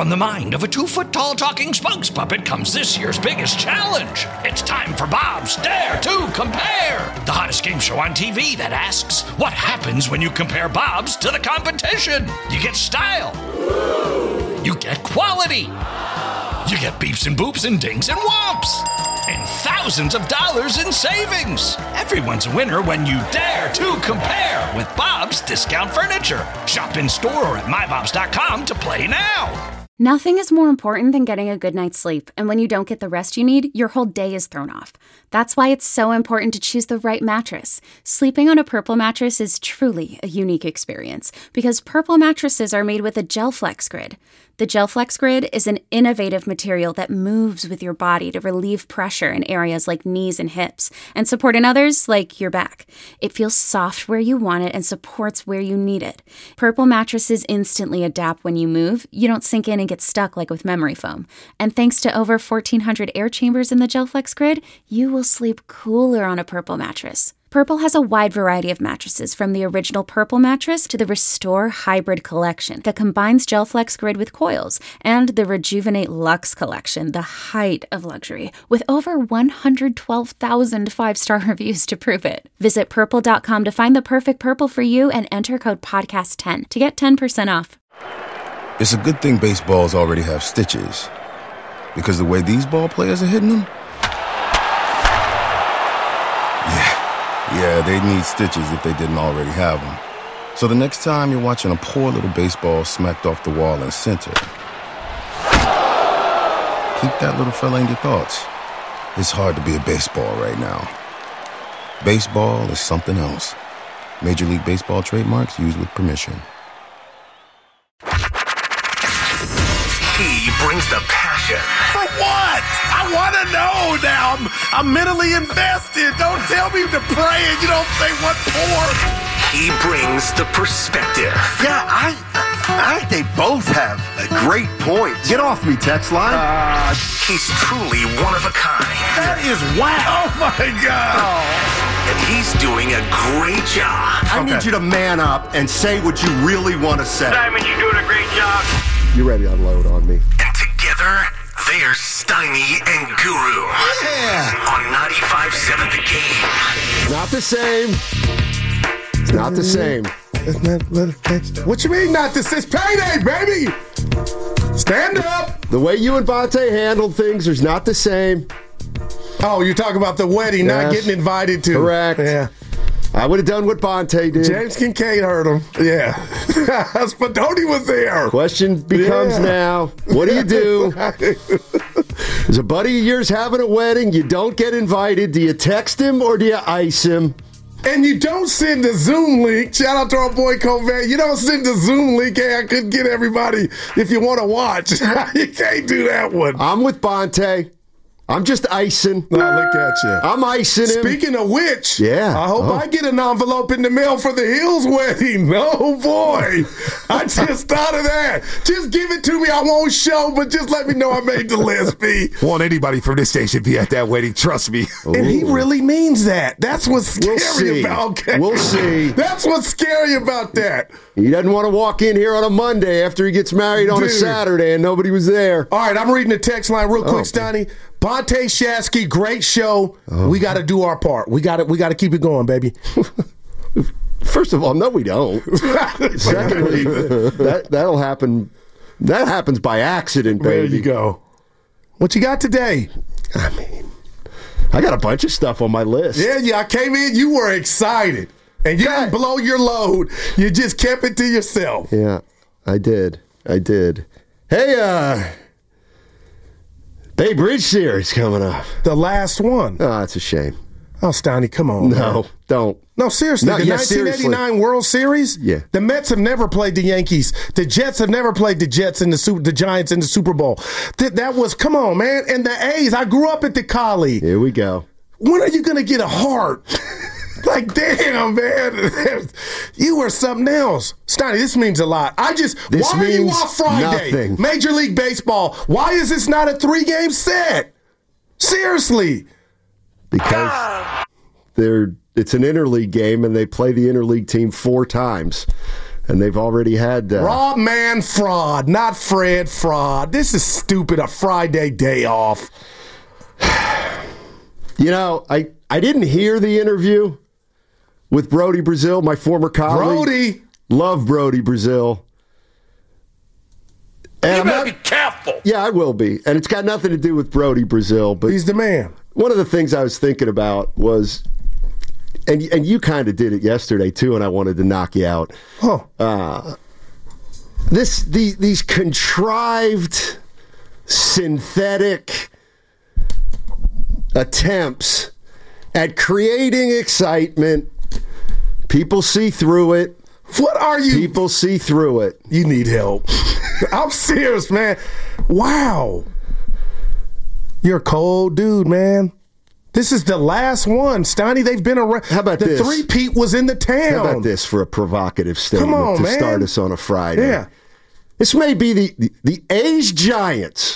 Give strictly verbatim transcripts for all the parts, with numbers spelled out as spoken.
from the mind of a two-foot-tall talking spokes puppet comes this year's biggest challenge. It's time for Bob's Dare to Compare, the hottest game show on T V that asks, what happens when you compare Bobs to the competition? You get style. You get quality. You get beeps and boops and dings and whomps. And thousands of dollars in savings. Everyone's a winner when you dare to compare with Bob's Discount Furniture. Shop in store or at my bobs dot com to play now. Nothing is more important than getting a good night's sleep, and when you don't get the rest you need, your whole day is thrown off. That's why it's so important to choose the right mattress. Sleeping on a Purple mattress is truly a unique experience, because Purple mattresses are made with a GelFlex Grid. The GelFlex Grid is an innovative material that moves with your body to relieve pressure in areas like knees and hips, and support in others like your back. It feels soft where you want it and supports where you need it. Purple mattresses instantly adapt when you move. You don't sink in and get stuck like with memory foam. And thanks to over fourteen hundred air chambers in the GelFlex Grid, you will sleep cooler on a Purple mattress. Purple has a wide variety of mattresses, from the original Purple mattress to the Restore Hybrid collection that combines GelFlex Grid with coils, and the Rejuvenate Luxe collection, the height of luxury, with over one hundred twelve thousand five-star reviews to prove it. Visit purple dot com to find the perfect Purple for you and enter code podcast ten to get ten percent off. It's a good thing baseballs already have stitches, because the way these ball players are hitting them, yeah. Yeah, they need stitches if they didn't already have them. So the next time you're watching a poor little baseball smacked off the wall in center, keep that little fella in your thoughts. It's hard to be a baseball right now. Baseball is something else. Major League Baseball trademarks used with permission. He brings the passion. For what? I want to know now. I'm, I'm mentally invested. Don't tell me to pray and you don't say what for. He brings the perspective. Yeah, I I think they both have a great point. Get off me, text line. Uh, he's truly one of a kind. That is wow. Oh, my God. Oh. And he's doing a great job. I okay. need you to man up and say what you really want to say. Simon, you're doing a great job. You ready to unload on me? And together, they're Steiny and Guru. Yeah. On ninety-five point seven The Game. Not the same. It's not the same. It's not, what you mean not this? It's payday, baby. Stand up. The way you and Bonte handled things is not the same. Oh, you're talking about the wedding, yes. Not getting invited to. Correct. Yeah. I would have done what Bonte did. James Kincaid heard him. Yeah. Spadoni was there. Question becomes yeah. now, what do you do? There's a buddy of yours having a wedding. You don't get invited. Do you text him or do you ice him? And you don't send a Zoom link. Shout out to our boy Covan. You don't send a Zoom link. Hey, I couldn't get everybody if you want to watch. You can't do that one. I'm with Bonte. I'm just icing. No, look at you. I'm icing him. Speaking of which, yeah. I hope oh. I get an envelope in the mail for the Hills wedding. Oh, boy. I just thought of that. Just give it to me. I won't show, but just let me know I made the list, B. Won't anybody from this station be at that wedding? Trust me. Ooh. And he really means that. That's what's scary we'll see. about okay. We'll see. That's what's scary about that. He doesn't want to walk in here on a Monday after he gets married on Dude. a Saturday and nobody was there. All right, I'm reading the text line real quick, oh. Stoney. Bonte Shasky, great show. Oh. We got to do our part. We got to we got to keep it going, baby. First of all, no, we don't. Secondly, that that'll happen. That happens by accident, baby. There you go. What you got today? I mean, I got a bunch of stuff on my list. Yeah, yeah. I came in. You were excited, and you God. didn't blow your load. You just kept it to yourself. Yeah, I did. I did. Hey, uh. Bay Bridge series coming up. The last one. Oh, that's a shame. Oh, Stoney, come on. No, man. don't. No, seriously. No, the yeah, nineteen eighty-nine seriously. World Series? Yeah. The Mets have never played the Yankees. The Jets have never played the Jets and the the Giants in the Super Bowl. Th- that was, come on, man. And the A's, I grew up at the Collie. Here we go. When are you going to get a heart? Like, damn, man. You were something else. Stoney, this means a lot. I just, this why are you off Friday? Nothing. Major League Baseball. Why is this not a three-game set? Seriously. Because they're it's an interleague game and they play the interleague team four times. And they've already had... Uh, Rob Man fraud, not Fred fraud. This is stupid, a Friday day off. You know, I, I didn't hear the interview with Brody Brazil, my former colleague. Brody! Love Brody Brazil. And You I'm better not- be careful. Yeah, I will be. And it's got nothing to do with Brody Brazil. But He's the man. one of the things I was thinking about was, and, and you kind of did it yesterday too, and I wanted to knock you out. Huh. Uh, this the, These contrived, synthetic attempts at creating excitement. People see through it. What are you? People see through it. You need help. I'm serious, man. Wow. You're a cold dude, man. This is the last one, Steiny. They've been around. How about the this? The three-peat was in the town. How about this for a provocative statement Come on, to man. start us on a Friday? Yeah. This may be the, the, the A's Giants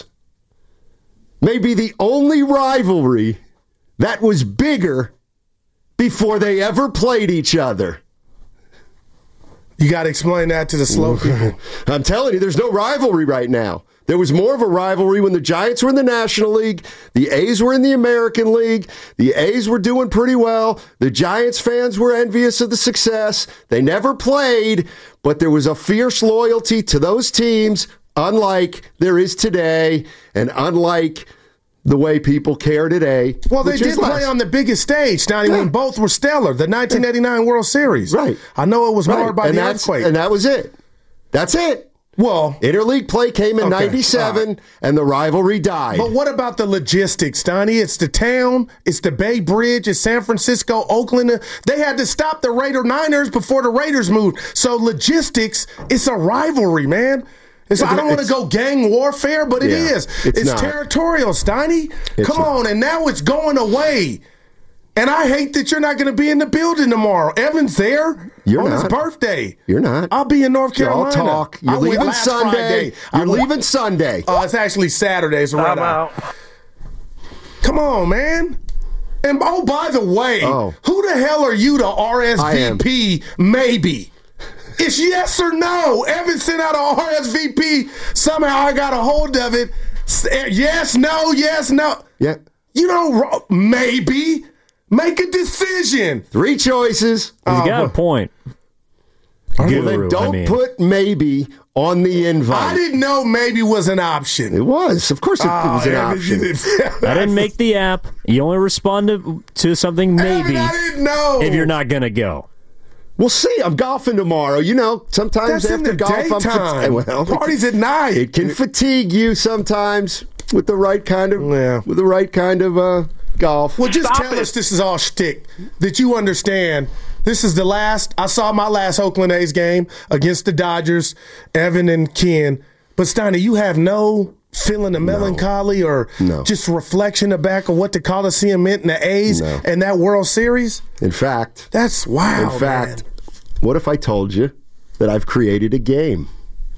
may be the only rivalry that was bigger before they ever played each other. You got to explain that to the slow people. I'm telling you, there's no rivalry right now. There was more of a rivalry when the Giants were in the National League. The A's were in the American League. The A's were doing pretty well. The Giants fans were envious of the success. They never played, but there was a fierce loyalty to those teams, unlike there is today, and unlike the way people care today. Well, they which did is play less. on the biggest stage, Steiny, Yeah. when both were stellar. The nineteen eighty-nine World Series. Right. I know it was Right. marred by and the that's- earthquake. And that was it. That's it. well, Interleague play came in Okay, ninety-seven, all right. and the rivalry died. but what about the logistics, Steiny? It's the town, it's the Bay Bridge, it's San Francisco, Oakland. They had to stop the Raider Niners before the Raiders moved. So logistics, it's a rivalry, man. It's, Yeah, I don't want to it's- go gang warfare, but it Yeah, is. it's It's, not. territorial, Steiny. It's Come not. on, and now it's going away. And I hate that you're not going to be in the building tomorrow. Evan's there You're on his not. birthday. You're not. I'll be in North Y'all Carolina. talk. You're I went leaving last Sunday. Friday. I You're went- leaving Sunday. Oh, it's actually Saturday, so right out. Come on, man. And oh, by the way, Oh. who the hell are you to R S V P? Maybe. It's yes or no. Evan sent out an R S V P. Somehow I got a hold of it. S- Yes, no, yes, no. Yeah. You don't, maybe. Make a decision. Three choices. Oh, You got a point. Well, Guru, then don't I mean. put maybe on the invite. I didn't know maybe was an option. It was. Of course it, it was an Oh, Evan, option. you didn't- I didn't make the app. You only respond to, to something maybe Evan, I didn't know. if you're not going to go. We'll see. I'm golfing tomorrow. You know, sometimes That's in after the golf, I'm daytime. fat- well, Parties at night. It can fatigue you sometimes with the right kind of Yeah. with the right kind of uh, golf. Well, just Stop tell it. us this is all shtick. That you understand. This is the last. I saw my last Oakland A's game against the Dodgers, Evan and Ken. But Steiny, you have no feeling of melancholy or No. just reflection of back of what the Coliseum meant in the A's No. and that World Series. In fact, That's wow. in fact, man. what if I told you that I've created a game?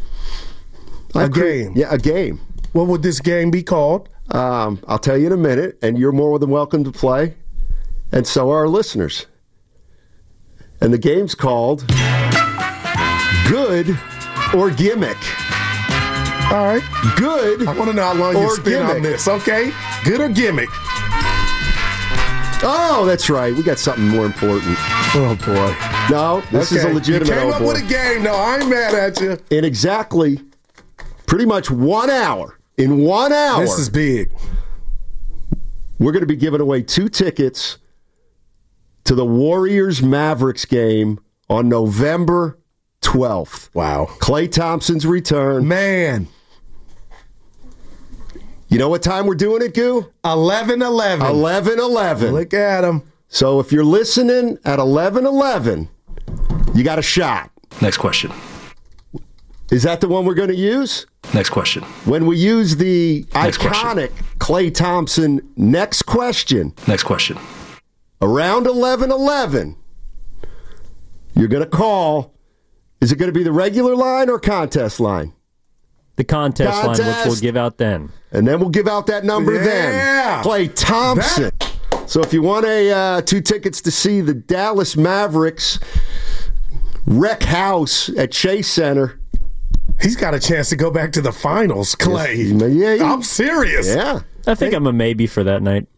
A I've cre- game? Yeah, a game. What would this game be called? Um, I'll tell you in a minute, and you're more than welcome to play, and so are our listeners. And the game's called Good or Gimmick. All right. Good. I want to know how long you or spent on gimmick. this. Okay. Good or gimmick? Oh, that's right. We got something more important. Oh boy. No, this is a Okay. legitimate You came old up boy. with a game. No, I ain't mad at you. In exactly, pretty much one hour. In one hour, This is big. we're going to be giving away two tickets to the Warriors Mavericks game on November twelfth. Wow. Klay Thompson's return. Man. You know what time we're doing it, Goo? eleven eleven. eleven eleven. Look at him. So if you're listening at eleven eleven, you got a shot. Next question. Is that the one we're going to use? Next question. When we use the Next iconic Klay Thompson next question Next question. around eleven eleven, you're going to call. Is it going to be the regular line or contest line? The contest, line, which Contest. we'll give out then. And then we'll give out that number Yeah. then. Klay Thompson. So if you want a uh, two tickets to see the Dallas Mavericks wreck house at Chase Center. He's got a chance to go back to the finals, Clay. Yes, yeah, yeah. I'm serious. Yeah. I think I'm a maybe for that night.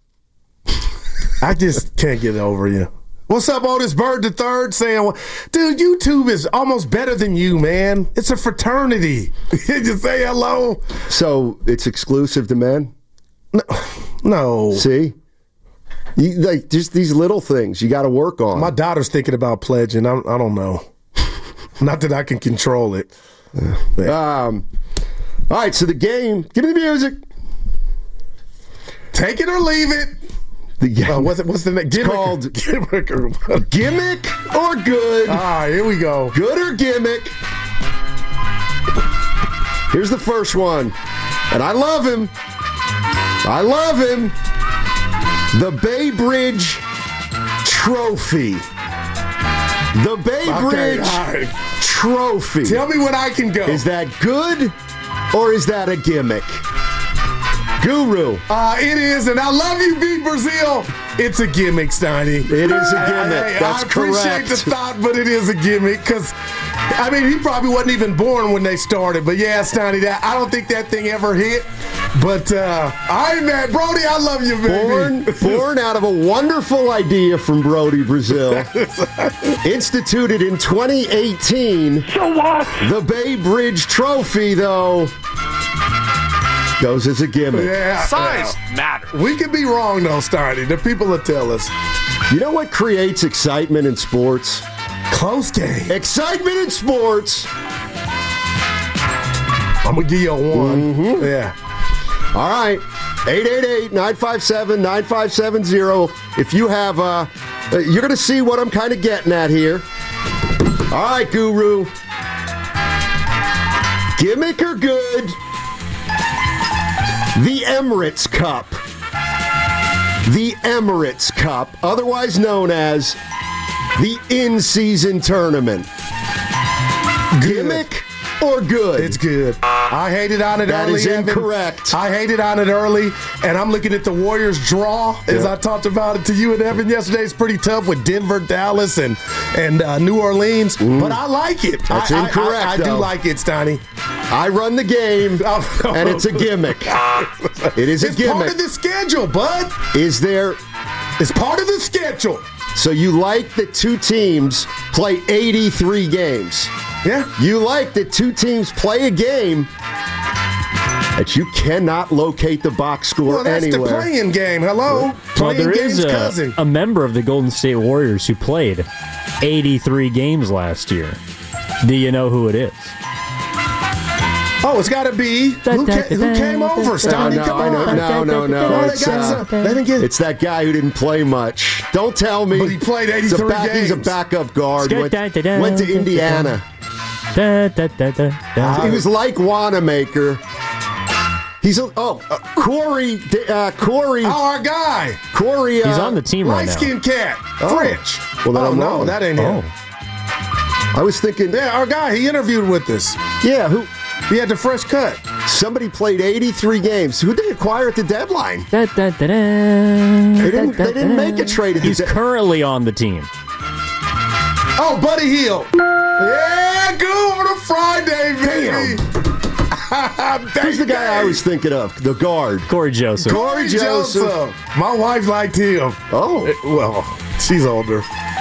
I just can't get over you. What's up, Otis Bird the third saying, dude, YouTube is almost better than you, man. It's a fraternity. Just say hello. So it's exclusive to men? No. no. See? You, like just these little things you got to work on. My daughter's thinking about pledging. I, I don't know. Not that I can control it. Yeah. Um, all right, so the game. Give me the music. Take it or leave it. The game. Uh, what's, it, what's the name? It's gimmick called gimmick or, gimmick or good. All right, here we go. Good or gimmick. Here's the first one. And I love him. I love him. The Bay Bridge Trophy. The Bay Okay, Bridge all right. Trophy. Tell me when I can go. Is that good or is that a gimmick? Guru. Uh, it is, and I love you, Big Brazil. It's a gimmick, Steiny. It is a gimmick. Hey, That's I appreciate correct. the thought, but it is a gimmick because, I mean, he probably wasn't even born when they started. But yeah, Steiny, that I don't think that thing ever hit. But uh, I ain't mad, Brody. I love you, baby. Born, born out of a wonderful idea from Brody Brazil, instituted in twenty eighteen. So what? The Bay Bridge Trophy, though, goes as a gimmick. Yeah, Size yeah. matters. We could be wrong, though, Steiny. The people will tell us. You know what creates excitement in sports? Close game. Excitement in sports. I'm going to give you a one. Mm-hmm. Yeah. All right. eight eight eight, nine five seven, nine five seven zero. If you have, uh, uh you're going to see what I'm kind of getting at here. All right, Guru. Gimmick or good? The Emirates Cup. The Emirates Cup, otherwise known as the in-season tournament. Gimmick or good? It's good. I hated on it That early. is Evan. incorrect. I hated on it early, and I'm looking at the Warriors draw as Yeah. I talked about it to you and Evan yesterday. It's pretty tough with Denver, Dallas, and and uh, New Orleans, but I like it. That's I, incorrect, I, I, I do though. like it, Steiny. I run the game, and it's a gimmick. It is a It's part gimmick. of the schedule, bud. Is there... It's part of the schedule. So you like that two teams play eighty-three games. Yeah. You like that two teams play a game that you cannot locate the box score Well, that's anywhere. the playing game. Hello, Well, playing there game's is a, cousin. a member of the Golden State Warriors who played eighty-three games last year. Do you know who it is? Oh, it's got to be who, ca- who came over, Steiny? no, Come I know- on. no, no, no, Oh, they it's, got uh, some- Let him get it. It's that guy who didn't play much. Don't tell me. But he played He's a eighty-three back- He's a games. backup guard. Went, went to Indiana. Da, da, da, da, da. He was like Wanamaker. He's a, oh uh, Corey uh, Corey Oh, our guy. Corey. Uh, He's on the team right now. Light-skinned cat. Oh. French. Well, then oh, I'm no, wrong. that ain't Oh, him. I was thinking. Yeah, our guy. He interviewed with us. Yeah, who? He had the fresh cut. Somebody played eighty-three games. Who did they acquire at the deadline? da, da, da, da. They didn't. They didn't make a trade. At the He's de- currently on the team. Oh, Buddy Hield. Yeah, go on a Friday, baby. Who's the guy I was thinking of? The guard. Corey Joseph. Corey Joseph. Joseph. My wife liked him. Oh, Eh, Well, she's older.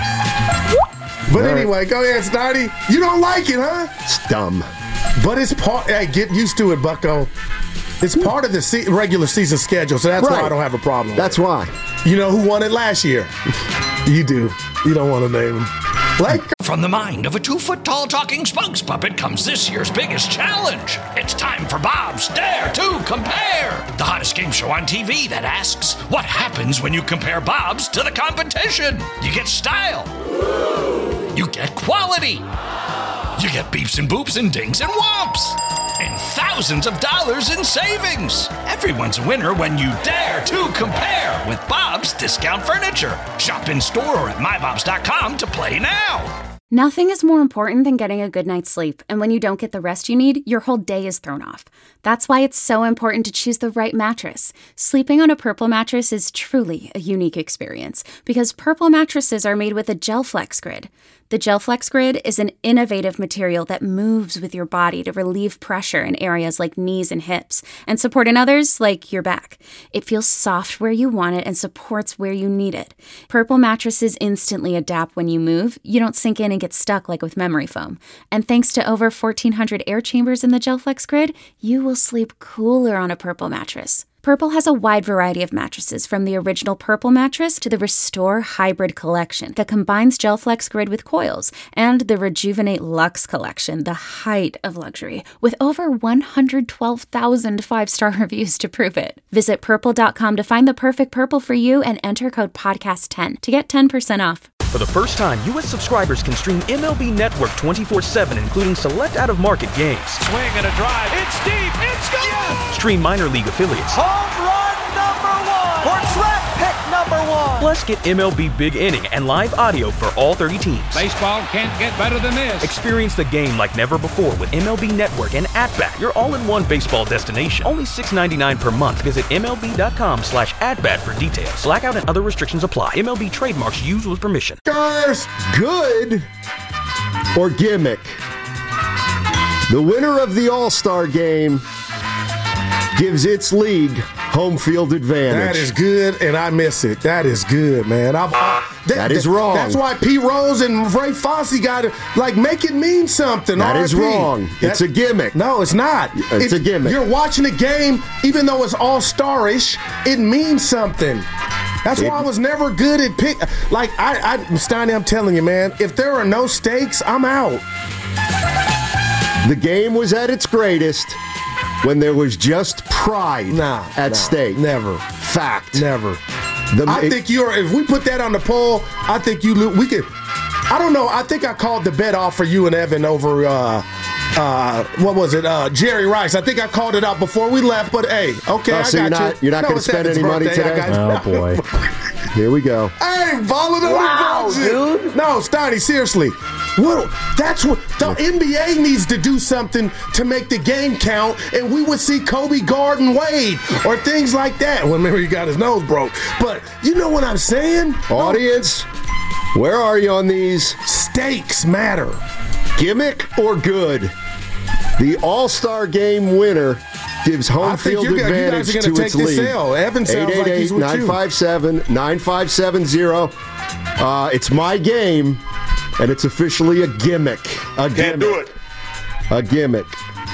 But right. anyway, go ahead, Snotty. You don't like it, huh? it's dumb. But it's part. Hey, get used to it, Bucko. It's part of the se- regular season schedule, so that's why Right. I don't have a problem. That's with why. it. You know who won it last year? You do. You don't want to name him. Like From the mind of a two-foot-tall talking spokes puppet comes this year's biggest challenge. It's time for Bob's Dare to Compare, the hottest game show on T V that asks, what happens when you compare Bob's to the competition? You get style. You get quality. You get beeps and boops and dings and whomps. And thousands of dollars in savings. Everyone's a winner when you dare to compare with Bob's Discount Furniture. Shop in store or at my bobs dot com to play now. Nothing is more important than getting a good night's sleep, and when you don't get the rest you need, your whole day is thrown off. That's why it's so important to choose the right mattress. Sleeping on a Purple mattress is truly a unique experience, because Purple mattresses are made with a Gel Flex grid. The GelFlex Grid is an innovative material that moves with your body to relieve pressure in areas like knees and hips and support in others like your back. It feels soft where you want it and supports where you need it. Purple mattresses instantly adapt when you move. You don't sink in and get stuck like with memory foam. And thanks to over fourteen hundred air chambers in the GelFlex Grid, you will sleep cooler on a Purple mattress. Purple has a wide variety of mattresses, from the original Purple mattress to the Restore Hybrid collection that combines GelFlex Grid with coils, and the Rejuvenate Luxe collection, the height of luxury, with over one hundred twelve thousand five-star reviews to prove it. Visit purple dot com to find the perfect Purple for you and enter code podcast ten to get ten percent off. For the first time, U S subscribers can stream M L B Network twenty-four seven, including select out-of-market games. Swing and a drive. It's deep. It's gone. Yes! Stream minor league affiliates. Home run number one. Or draft pick number one. Plus, get M L B Big Inning and live audio for all thirty teams. Baseball can't get better than this. Experience the game like never before with M L B Network and At-Bat, your all-in-one baseball destination. Only six dollars and ninety-nine cents per month. Visit M L B dot com slash at-bat for details. Blackout and other restrictions apply. M L B trademarks used with permission. Good or gimmick? The winner of the All-Star game gives its league home field advantage. That is good, and I miss it. That is good, man. I've, I, th- that is th- wrong. That's why Pete Rose and Ray Fosse got to, like, make it mean something. That R I P. is wrong. That, it's a gimmick. No, it's not. It's, it's a gimmick. You're watching a game, even though it's all-star-ish, it means something. That's why I was never good at pick. Like, I, I, Steiny, I'm telling you, man, if there are no stakes, I'm out. The game was at its greatest when there was just pride nah, at nah, stake. Never. Fact. Never. The, I it, think you're, if we put that on the poll, I think you, we could, I don't know, I think I called the bet off for you and Evan over, uh, uh, what was it, uh, Jerry Rice. I think I called it out before we left, but hey, okay, oh, I so got you're not, you. You're not no, going to spend any money birthday. today? Oh, boy. Here we go. Hey, balling on wow, the budget. Dude. No, Steiny, seriously. What, that's what the N B A needs to do, something to make the game count, and we would see Kobe guard and Wade or things like that. Well, remember, he got his nose broke. But you know what I'm saying? Audience, where are you on these? Stakes matter. Gimmick or good? The All-Star Game winner gives home field gonna, advantage to take its league. Evan sounds like he's with nine five seven, nine five seven zero. Uh, it's my game, and it's officially a gimmick. A gimmick. Can't do it. A gimmick.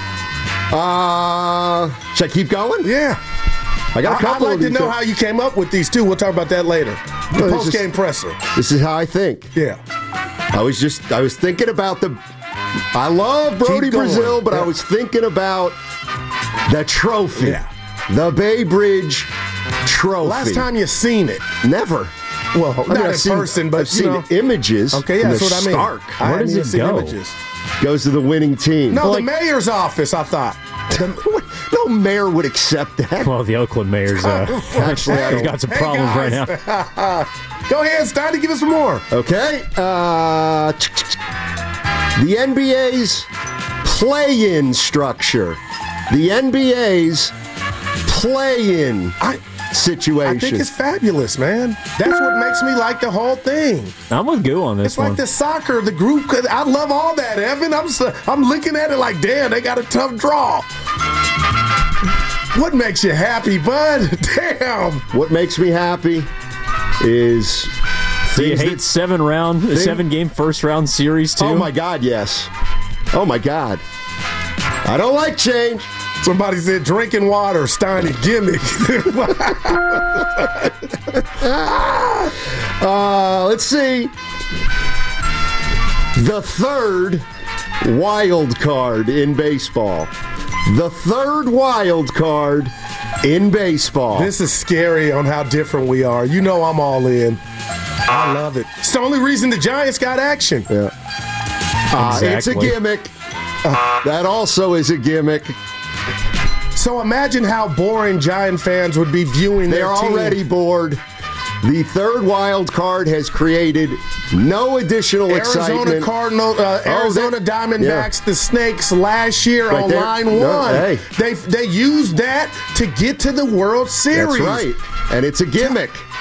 Uh, should I keep going? Yeah. I got a couple I'd like of to these know that, how you came up with these, too. We'll talk about that later. The Well, post-game just- presser. This is how I think. Yeah. I was just, I was thinking about the, I love Brody Keep going. Brazil, but Yeah. I was thinking about the trophy. Yeah. The Bay Bridge trophy. Last time you seen it. Never. Well, I mean, not I've in seen, person, but I've you seen know. images. Okay, yeah, and that's they're what I mean. stark. I Where hadn't does even it seen go? Images. Goes to the winning team. No, Well, the like, mayor's office, I thought. no mayor would accept that. Well, the Oakland Mayor's uh, Actually, I he's don't. got some Hey, problems right guys. now. Go ahead, Steiny, give us some more. Okay. Uh, the N B A's play-in structure. The N B A's play-in I, situation. I think it's fabulous, man. That's what makes me like the whole thing. I'm with Goo on this It's one. like the soccer, the group. I love all that, Evan. I'm so, I'm looking at it like, damn, they got a tough draw. What makes you happy, bud? Damn. What makes me happy is Do you things hate that- seven round, thing- seven game first round series too? Oh my God, yes. Oh my God. I don't like change. Somebody said drinking water, Steiny gimmick. uh, let's see. The third wild card in baseball. The third wild card in baseball. This is scary on how different we are. You know I'm all in. I love it. It's the only reason the Giants got action. Yeah. Uh, It's a Exactly. gimmick. Uh, that also is a gimmick. So imagine how boring Giant fans would be viewing They're their team. already bored. The third wild card has created no additional Arizona excitement. Cardinal, uh, Oh, Arizona they- Diamondbacks, yeah. the Snakes last year Right on there. line No, one. hey. They they used that to get to the World Series. That's right. And it's a gimmick.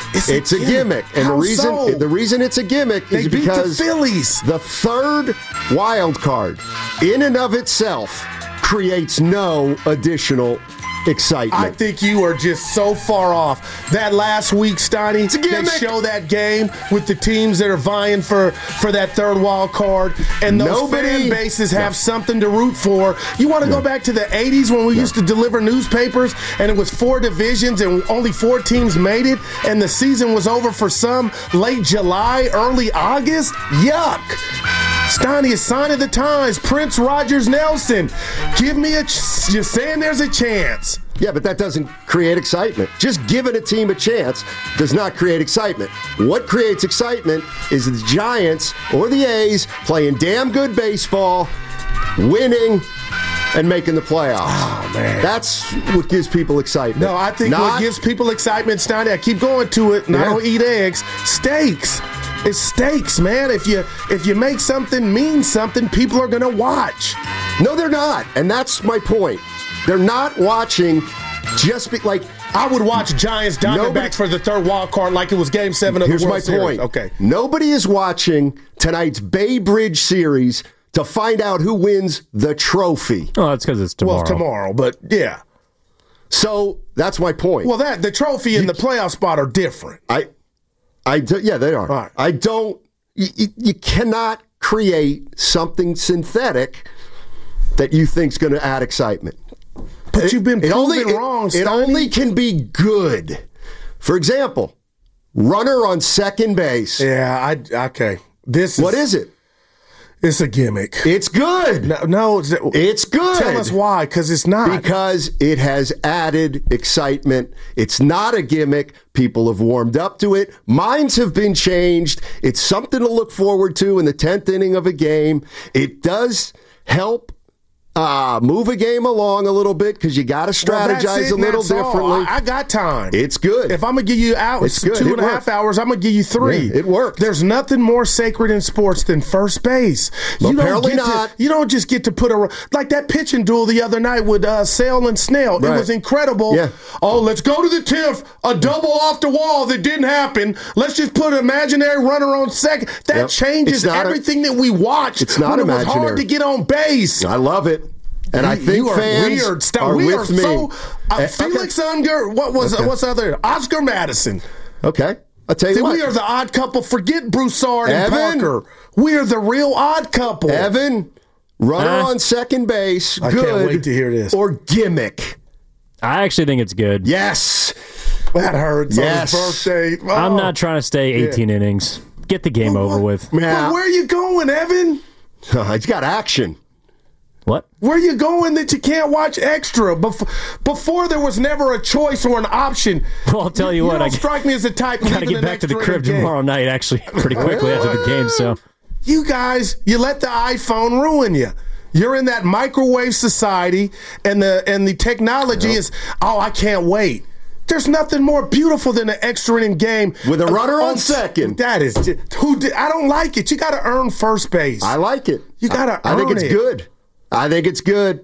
It's, it's a, a gimmick. gimmick. And How the reason so? the reason it's a gimmick They is beat because the Phillies. the third wild card in and of itself creates no additional excitement. I think you are just so far off. That last week, Steiny, It's a they gimmick. show that game with the teams that are vying for, for that third wild card, and those Nobody- fan bases have something to root for. You want to go back to the eighties when we used to deliver newspapers, and it was four divisions and only four teams made it, and the season was over for some late July, early August? Yuck. Steiny, a sign of the times. Prince Rogers Nelson. Give me a ch- you're saying there's a chance. Yeah, but that doesn't create excitement. Just giving a team a chance does not create excitement. What creates excitement is the Giants or the A's playing damn good baseball, winning, and making the playoffs. Oh, man. That's what gives people excitement. No, I think Not- what gives people excitement, Steiny, I keep going to it, and I Yeah. don't eat eggs, steaks. It's steaks, man. If you if you make something mean something, people are going to watch. No, they're not. And that's my point. They're not watching just be, like, I would watch Giants Diamondbacks Nobody- for the third wild card like it was game seven of here's the my World Series. point. Okay. Nobody is watching tonight's Bay Bridge series to find out who wins the trophy. Oh, that's because it's tomorrow. Well, tomorrow, but yeah. So that's my point. Well, that the trophy and the playoff spot are different. I, I, do, yeah, they are. All right. I don't. You, you, you cannot create something synthetic that you think's going to add excitement. But It- you've been it proven only, it- wrong, It, Steiny. only can be good. For example, runner on second base. Yeah, I okay. This is What is it? It's a gimmick. It's good. No, no it's, It's good. Tell us why, because it's not. Because it has added excitement. It's not a gimmick. People have warmed up to it. Minds have been changed. It's something to look forward to in the tenth inning of a game. It does help uh, move a game along a little bit because you got to Well, that's strategize it, a and little that's all. differently. I, I got time. It's good. If I'm gonna give you hours, It's good. two It and a half worked. hours, I'm gonna give you three. Yeah, it worked. There's nothing more sacred in sports than first base. You don't apparently get not. To, you don't just get to put a like that pitching duel the other night with uh, Sale and Snell. It Right. was incredible. Yeah. Oh, let's go to the tiff. A double off the wall that didn't happen. Let's just put an imaginary runner on second. That Yep. changes It's not a- everything that we watched. It's not when it was imaginary. hard to get on base. I love it. And I You- think you are fans weird. Stop. are we with are me. so uh, Eh, Felix okay. Unger. What was Okay. what's the other? Oscar Madison. Okay. I'll tell you See, what. we are the odd couple. Forget Broussard and Evan? Parker. We are the real odd couple. Evan, runner Huh? on second base. I good. can't wait to hear this. Or gimmick. I actually think it's good. Yes. That hurts Yes. on his birthday. Oh. I'm not trying to stay eighteen innings. Get the game Well, over what- with. Yeah. But where are you going, Evan? It's got action. What? Where are you going that you can't watch extra? Before, before there was never a choice or an option. Well, I'll tell you, what. don't I strike me as the type. got to leaving get an back to the extra crib in a game. tomorrow night, actually, pretty quickly after the game. So You guys, you let the iPhone ruin you. You're in that microwave society, and the and the technology is. Oh, I can't wait. There's nothing more beautiful than an extra inning game With a runner on second. That is just, who. Did, I don't like it. You got to earn first base. I like it. You gotta I, I think earn it's it. good. I think it's good.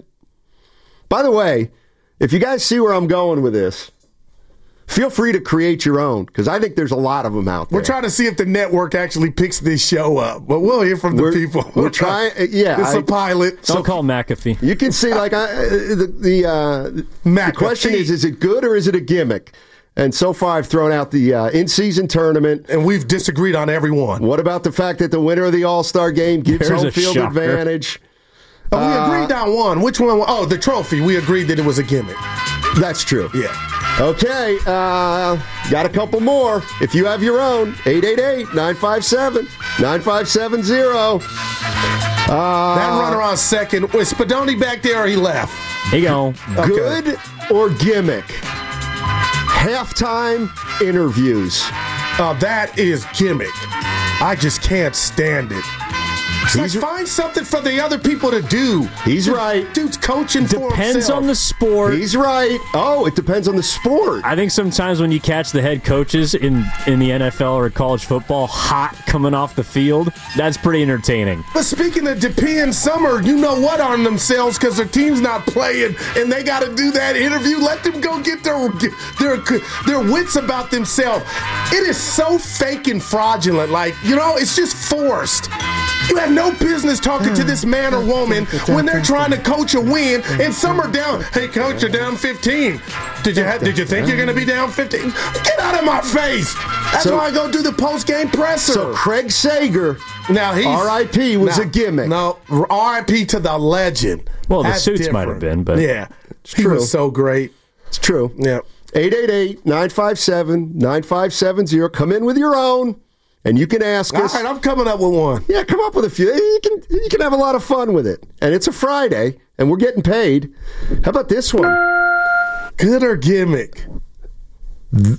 By the way, if you guys see where I'm going with this, feel free to create your own because I think there's a lot of them out there. We're trying to see if the network actually picks this show up, but we'll hear from the We're- people. we're trying- yeah, it's a I- pilot. don't call McAfee. You can see, like, I, the the, uh, the question is: is it good or is it a gimmick? And so far, I've thrown out the uh, in-season tournament. And we've disagreed on every one. What about the fact that the winner of the All-Star game gives There's home a field shocker. advantage? Oh, we agreed on one. Which one? Oh, the trophy. We agreed that it was a gimmick. That's true. Yeah. Okay, uh, got a couple more. If you have your own, eight eight eight, nine five seven, nine five seven zero. Uh, That runner on second. Was Spadoni back there or he left? Here you go. Good or gimmick? Halftime interviews. Uh, that is gimmick. I just can't stand it. It's like, find something for the other people to do. He's right. Dude's coaching for himself. Depends on the sport. He's right. Oh, it depends on the sport. I think sometimes when you catch the head coaches in, in the N F L or college football hot coming off the field, that's pretty entertaining. But speaking of depends, some are, you know what, on themselves because their team's not playing and they got to do that interview. Let them go get their, their, their wits about themselves. It is so fake and fraudulent. Like, you know, it's just forced. You have no business talking to this man or woman when they're trying to coach a win, and some are down. Hey, coach, you're down fifteen. Did you ha- did you think you're going to be down fifteen? Get out of my face. That's so, why I go do the post-game presser. So Craig Sager, now he's R I P was now, a gimmick. No, R I P to the legend. Well, the That's suits different. might have been, but yeah, it's he true. was so great. It's true. Yeah. eight eight eight, nine five seven, nine five seven zero. Come in with your own. And you can ask All us. All right, I'm coming up with one. Yeah, come up with a few. You can you can have a lot of fun with it. And it's a Friday, and we're getting paid. How about this one? Good or gimmick? The,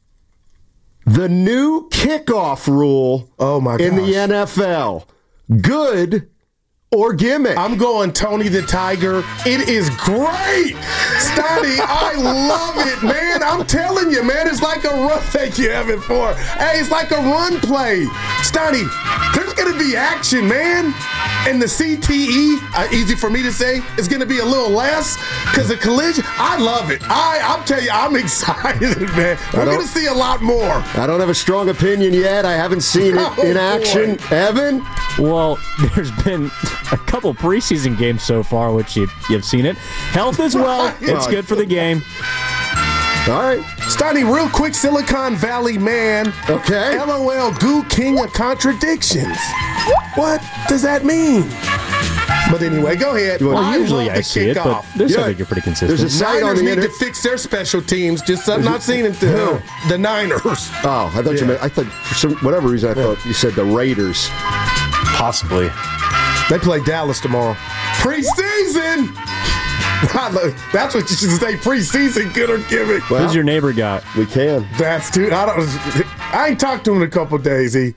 the new kickoff rule oh my in gosh. the N F L. Good or gimmick? I'm going Tony the Tiger. It is great. Stoney, I love it, man. I'm telling you, man. It's like a run. Thank you, Evan, for. Hey, it's like a run play. Stoney, there's going to be action, man. And the C T E, uh, easy for me to say, is going to be a little less because of collision. I love it. I, I'll tell you, I'm excited, man. We're going to see a lot more. I don't have a strong opinion yet. I haven't seen it oh, in action. Boy. Evan? Well, there's been a couple preseason games so far, which you, you've seen it. Health as well. It's good for the game. All right. Stoney, real quick, Silicon Valley man. Okay. LOL, goo king of contradictions. What does that mean? But anyway, go ahead. Well, I usually I see it, but this yeah. I think you're pretty consistent. There's a site Niners on the need inter- to fix their special teams. Just I'm not seeing it. The, the Niners. Oh, I thought yeah. you meant. I thought for some whatever reason I thought you said the Raiders. Possibly. They play Dallas tomorrow. Preseason. That's what you should say. Preseason, good or gimmick. Well, who's your neighbor got? We can. That's dude. I don't. I ain't talked to him in a couple of days. He.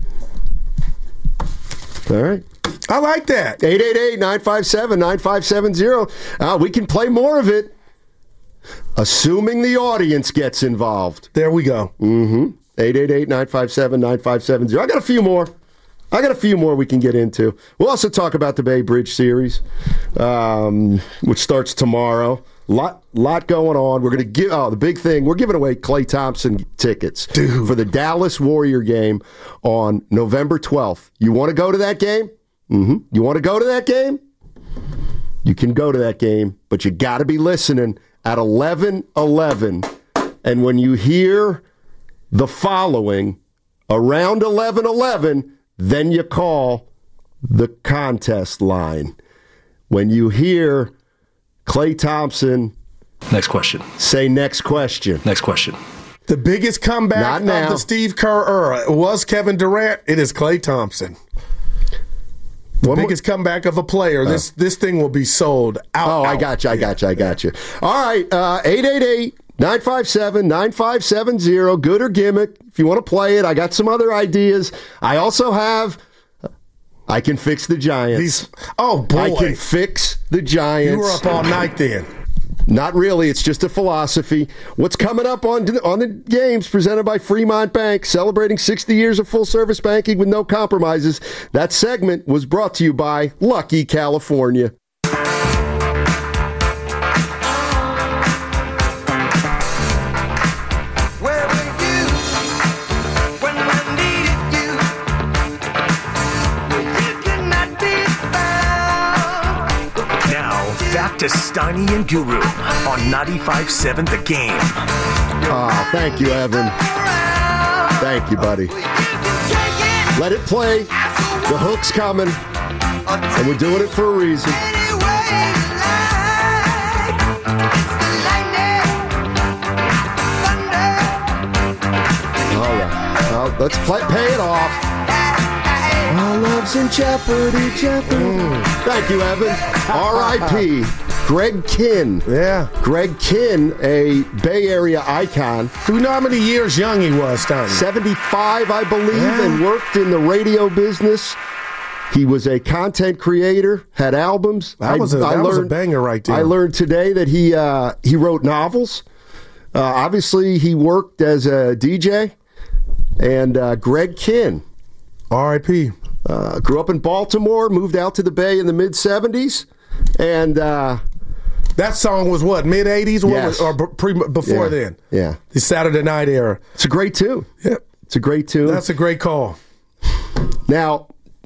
All right. I like that. eight eight eight, nine five seven, nine five seven zero. Uh, we can play more of it, assuming the audience gets involved. There we go. Mm-hmm. eight eight eight, nine five seven, nine five seven zero. I got a few more. I got a few more we can get into. We'll also talk about the Bay Bridge Series, um, which starts tomorrow. Lot, lot going on. We're going to give. Oh, the big thing. We're giving away Klay Thompson tickets Dude. for the Dallas Warrior game on November twelfth. You want to go to that game? Mm-hmm. You want to go to that game? You can go to that game, but you got to be listening at eleven eleven. And when you hear the following around eleven eleven, then you call the contest line. When you hear Klay Thompson, next question. Say next question. Next question. The biggest comeback Not of now. the Steve Kerr era was Kevin Durant. It is Klay Thompson. The One biggest more? comeback of a player. Oh. This this thing will be sold out. Oh, out. I got you. I got you. I got you. All right. Uh, eight eight eight, nine five seven, nine five seven zero. Good or gimmick. If you want to play it, I got some other ideas. I also have. I can fix the Giants. These, oh, boy. I can fix the Giants. You were up all night then. Not really. It's just a philosophy. What's coming up on, on the games presented by Fremont Bank, celebrating sixty years of full-service banking with no compromises. That segment was brought to you by Lucky California. To Steiny and Guru on ninety-five point seven The Game. Oh, thank you, Evan. Thank you, buddy. Let it play. The hook's coming. And we're doing it for a reason. All right. Well, let's play, pay it off. Our love's in jeopardy, jeopardy. Mm. Thank you, Evan. R I P Greg Kinn. Yeah. Greg Kinn, a Bay Area icon. Do we know how many years young he was, Tom? seventy-five, I believe, yeah. and worked in the radio business He was a content creator, had albums. That was a, I, that I was learned, a banger right there. I learned today that he uh, he wrote novels. Uh, obviously, he worked as a D J. And uh, Greg Kinn. R I P Uh, grew up in Baltimore, moved out to the Bay in the mid-seventies. And uh, that song was what, mid-eighties? Yes. Or pre, before yeah. then? Yeah. The Saturday Night era. It's a great tune. Yeah. It's a great tune. That's a great call. Now,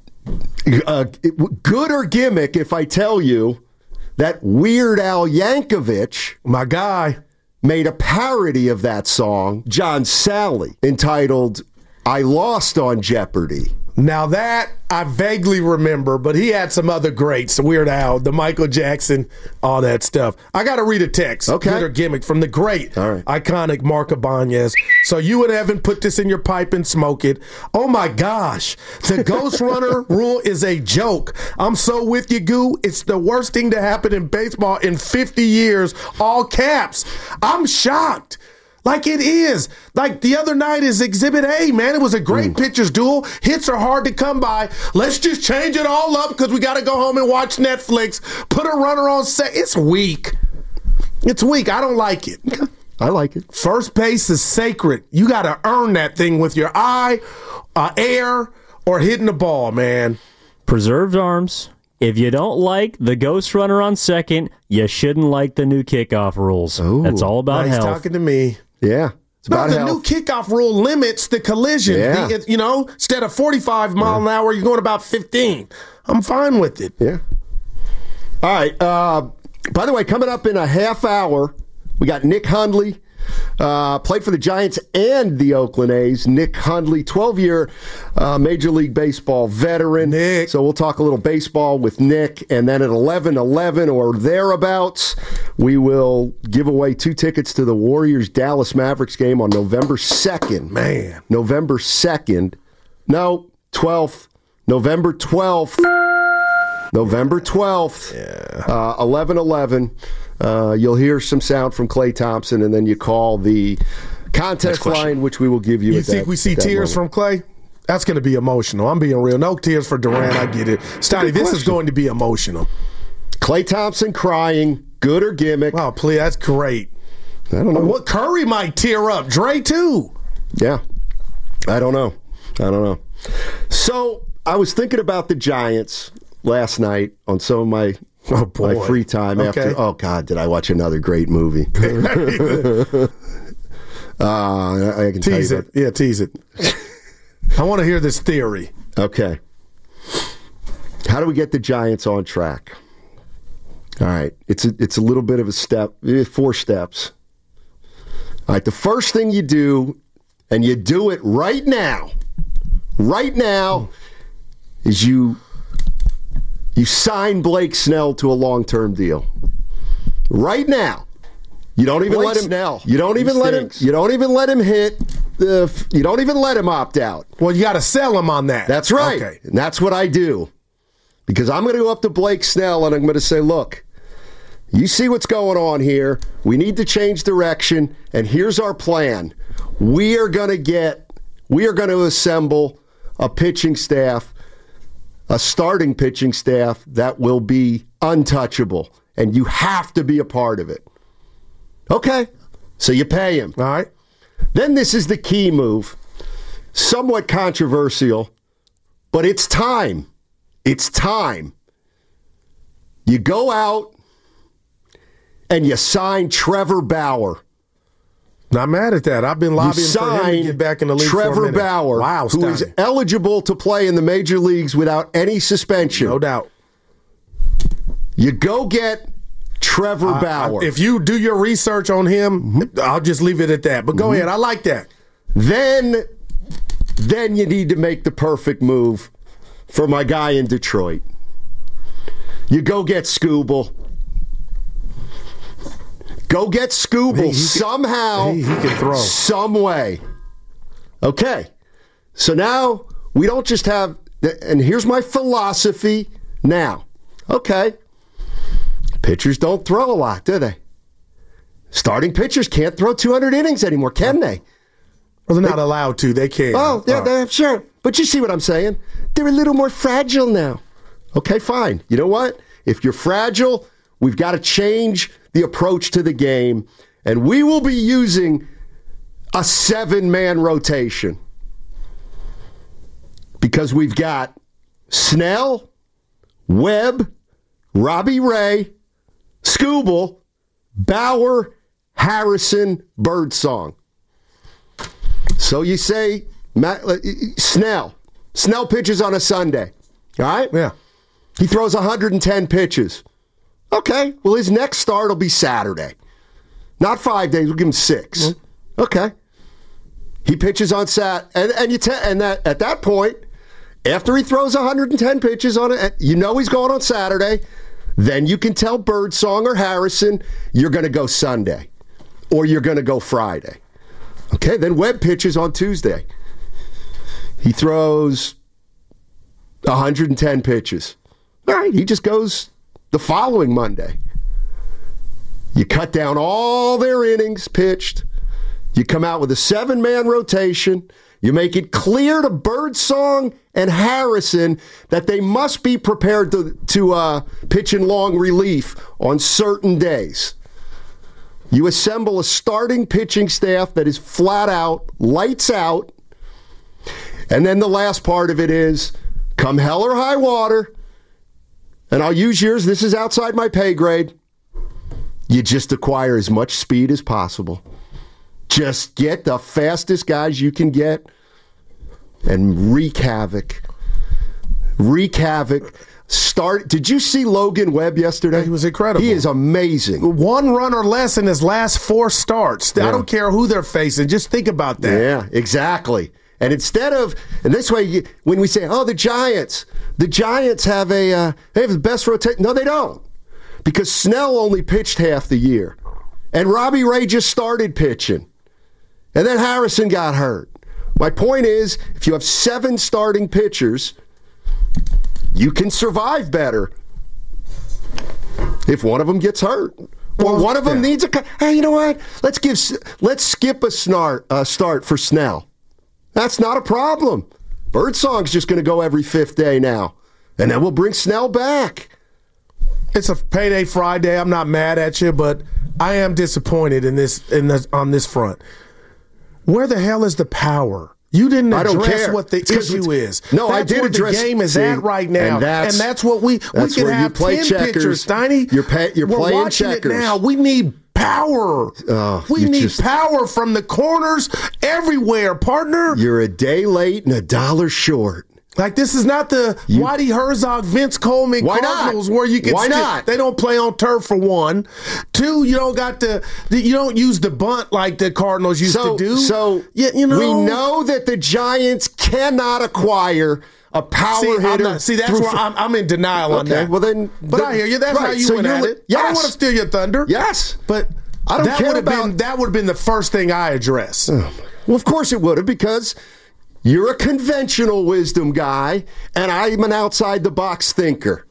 uh, it, good or gimmick if I tell you that Weird Al Yankovic, my guy, made a parody of that song, John Sally, entitled I Lost on Jeopardy. Now that I vaguely remember, but he had some other greats, Weird Al, the Michael Jackson, all that stuff. I got to read a text, okay. good or gimmick, from the great, all right. iconic Mark Ibanez. So you and Evan put this in your pipe and smoke it. Oh my gosh, the Ghost Runner rule is a joke. I'm so with you, Goo. It's the worst thing to happen in baseball in fifty years, all caps. I'm shocked. Like it is. Like the other night is Exhibit A, man. It was a great mm. pitcher's duel. Hits are hard to come by. Let's just change it all up because we got to go home and watch Netflix. Put a runner on set. It's weak. It's weak. I don't like it. I like it. First base is sacred. You got to earn that thing with your eye, uh, air, or hitting the ball, man. Preserved arms. If you don't like the Ghost Runner on second, you shouldn't like the new kickoff rules. Ooh, That's all about he's health. Talking to me. Yeah. It's no, about the health. new kickoff rule limits the collision. Yeah. The, it, you know, instead of forty-five mile yeah. an hour, you're going about fifteen. I'm fine with it. Yeah. All right. Uh, by the way, coming up in a half hour, we got Nick Hundley. Uh, played for the Giants and the Oakland A's. Nick Hundley, twelve-year uh, Major League Baseball veteran. Nick. So we'll talk a little baseball with Nick. And then at eleven eleven or thereabouts, we will give away two tickets to the Warriors-Dallas Mavericks game on November second. Man. November second. No, twelfth. November twelfth. November twelfth. Yeah. Uh, eleven eleven. Uh, you'll hear some sound from Klay Thompson, and then you call the contest line, which we will give you. You at think that, we see tears moment. from Klay? That's going to be emotional. I'm being real. No tears for Durant. I get it. Stoney, this question. is going to be emotional. Klay Thompson crying, good or gimmick? Oh, please, that's great. I don't know. What Curry might tear up. Dre too. Yeah, I don't know. I don't know. So I was thinking about the Giants last night on some of my. Oh boy. My free time okay. after. Oh God, did I watch another great movie? uh, I can tease tell you it. Yeah, tease it. I want to hear this theory. Okay. How do we get the Giants on track? All right, it's a, it's a little bit of a step, four steps. All right, the first thing you do, and you do it right now, right now, is you. You sign Blake Snell to a long-term deal. Right now. You don't even Blake let him Snell. You don't even He let him stinks. you don't even let him hit the you don't even let him opt out. Well, you got to sell him on that. That's right. Okay. And that's what I do. Because I'm going to go up to Blake Snell and I'm going to say, "Look, you see what's going on here. We need to change direction, and here's our plan. We are going to get we are going to assemble a pitching staff, a starting pitching staff that will be untouchable, and you have to be a part of it." Okay, so you pay him. All right. Then this is the key move, somewhat controversial, but it's time. It's time. You go out and you sign Trevor Bauer. Not mad at that. I've been lobbying for him to get back in the league for a Trevor minute. Bauer, Wow, who is Stoney. eligible to play in the major leagues without any suspension. No doubt. You go get Trevor I- Bauer. I- if you do your research on him, Mm-hmm. I'll just leave it at that. But go ahead. I like that. Then, then you need to make the perfect move for my guy in Detroit. You go get Scooble. Go get Scooble He- he can- somehow, he- he can throw. some way. Okay, so now we don't just have, and here's my philosophy now. Okay, pitchers don't throw a lot, do they? Starting pitchers can't throw two hundred innings anymore, can they? Well, they're not allowed to. They can't. Oh, yeah, All right. they, sure. But you see what I'm saying? They're a little more fragile now. Okay, fine. You know what? If you're fragile, we've got to change the approach to the game, and we will be using a seven-man rotation because we've got Snell, Webb, Robbie Ray, Skubal, Bauer, Harrison, Birdsong. So you say Matt, uh, Snell. Snell pitches on a Sunday. All right? Yeah. He throws one hundred ten pitches. Okay. Well, his next start will be Saturday. Not five days. We'll give him six. Mm-hmm. Okay. He pitches on Sat, and and you te- and that at that point, after he throws one hundred ten pitches on it, you know he's going on Saturday. Then you can tell Birdsong or Harrison you're going to go Sunday, or you're going to go Friday. Okay. Then Webb pitches on Tuesday. He throws one hundred ten pitches. All right. He just goes the following Monday. You cut down all their innings pitched. You come out with a seven-man rotation. You make it clear to Birdsong and Harrison that they must be prepared to, to uh, pitch in long relief on certain days. You assemble a starting pitching staff that is flat out, lights out. And then the last part of it is, come hell or high water, and I'll use yours, this is outside my pay grade, you just acquire as much speed as possible. Just get the fastest guys you can get and wreak havoc. Wreak havoc. Start. Did you see Logan Webb yesterday? He was incredible. He is amazing. One run or less in his last four starts. Yeah. I don't care who they're facing. Just think about that. Yeah, exactly. And instead of, and this way, you, when we say, oh, the Giants, the Giants have a, uh, they have the best rotation. No, they don't. Because Snell only pitched half the year. And Robbie Ray just started pitching. And then Harrison got hurt. My point is, if you have seven starting pitchers, you can survive better if one of them gets hurt. Or well, one of them yeah. needs a, hey, you know what? Let's give, let's skip a snart, uh, start for Snell. That's not a problem. Birdsong's just going to go every fifth day now. And then we'll bring Snell back. It's a payday Friday. I'm not mad at you, but I am disappointed in this in this on this front. Where the hell is the power? You didn't address what the issue is. No, that's I did where address the game is see, at right now, and that's, and that's what we we can have ten checkers. pitchers. Steiny, you're, pay, you're we're playing watching checkers it now. We need power. Oh, we need just, power from the corners everywhere, partner. You're a day late and a dollar short. Like, this is not the you, Whitey Herzog, Vince Coleman why Cardinals not? where you can why see not? They don't play on turf for one. Two, you don't got the, the you don't use the bunt like the Cardinals used so, to do. So yeah, you know, we know that the Giants cannot acquire a power see, hitter. Not, see, that's where I'm, I'm in denial okay, on that. Well, then, but the, I hear you. That's right, how you so went at it. Yes. I don't want to steal your thunder. Yes, but I don't that care would have about been that would have been the first thing I address. Oh, well, of course it would have, because you're a conventional wisdom guy, and I'm an outside-the-box thinker.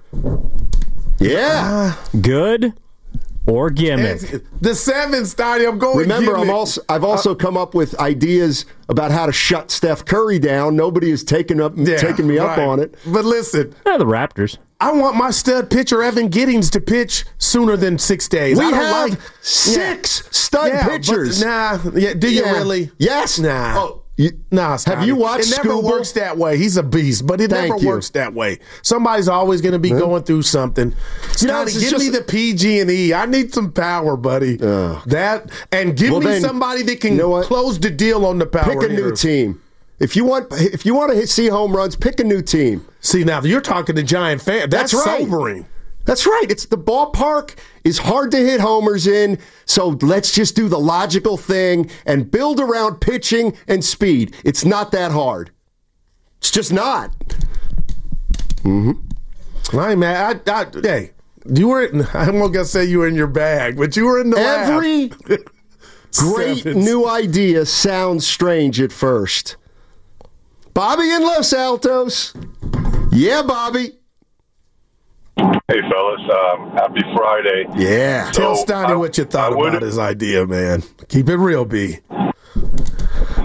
Yeah. Uh, Good or gimmick? The seven, Steiny, I'm going Remember, gimmick. I'm also, I've also uh, come up with ideas about how to shut Steph Curry down. Nobody has taken, up, yeah, taken me up right. on it. But listen. Yeah, the Raptors. I want my stud pitcher, Evan Giddings, to pitch sooner than six days. We I don't have like, six yeah. stud yeah, pitchers. But, nah. Yeah, do you yeah. really? Yes. Nah. Oh. You, nah, have you watched It never Skubal? works that way. He's a beast, but it Thank never you. works that way. Somebody's always going to be mm-hmm. going through something. You know, give just, me the P G and E. I need some power, buddy. Uh, that and give well me then, somebody that can you know close the deal on the power. Pick a hitter. new team. If you want, if you want to see home runs, pick a new team. See, now you're talking to Giant fan. That's, That's right. sobering. That's right. It's the ballpark is hard to hit homers in, so let's just do the logical thing and build around pitching and speed. It's not that hard. It's just not. Mm-hmm. I man, I, I, hey, you were. In, I'm not gonna say you were in your bag, but you were in the Every lab. great new idea sounds strange at first. Bobby in Los Altos. Yeah, Bobby. Hey, fellas. Um, happy Friday. Yeah. So, Tell Steiny I, what you thought about his idea, man. Keep it real, B.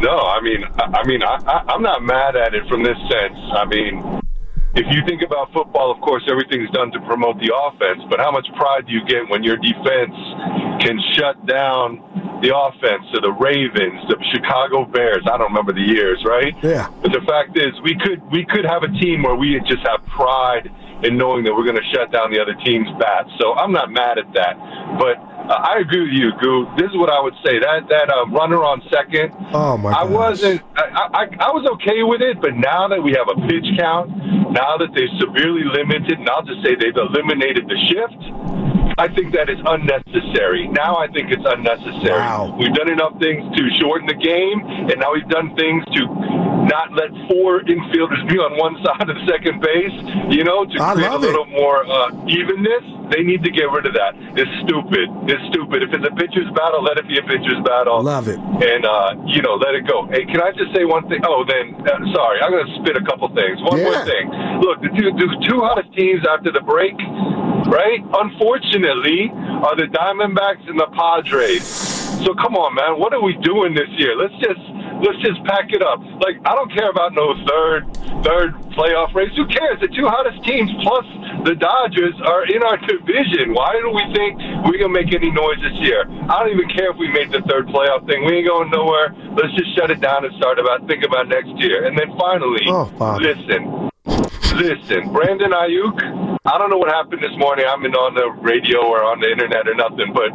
No, I mean, I, I mean, I, I, I'm not mad at it from this sense. I mean, if you think about football, of course, everything's done to promote the offense. But how much pride do you get when your defense can shut down the offense to the Ravens, the Chicago Bears? I don't remember the years, right? Yeah. But the fact is, we could we could have a team where we just have pride in knowing that we're going to shut down the other team's bats. So I'm not mad at that. But uh, I agree with you, Goo. This is what I would say. That that uh, runner on second, oh my I gosh. wasn't. I, I I was okay with it, but now that we have a pitch count, now that they've severely limited, and I'll just say they've eliminated the shift, I think that is unnecessary. Now I think it's unnecessary. Wow. We've done enough things to shorten the game, and now we've done things to not let four infielders be on one side of second base, you know, to I create a love little it. more uh, evenness. They need to get rid of that. It's stupid. It's stupid. If it's a pitcher's battle, let it be a pitcher's battle. Love it. And, uh, you know, let it go. Hey, can I just say one thing? Oh, then, uh, sorry, I'm going to spit a couple things. One Yeah. more thing. Look, the two, the two hottest teams after the break, right, unfortunately, are the Diamondbacks and the Padres. So come on, man, what are we doing this year? Let's just let's just pack it up. Like, I don't care about no third third playoff race. Who cares? The two hottest teams plus the Dodgers are in our division. Why do we think we're gonna make any noise this year? I don't even care if we made the third playoff thing. We ain't going nowhere. Let's just shut it down and start about think about next year. And then finally, Oh, Bob. listen. Listen, Brandon Ayuk, I don't know what happened this morning. I'm in on the radio or on the internet or nothing, but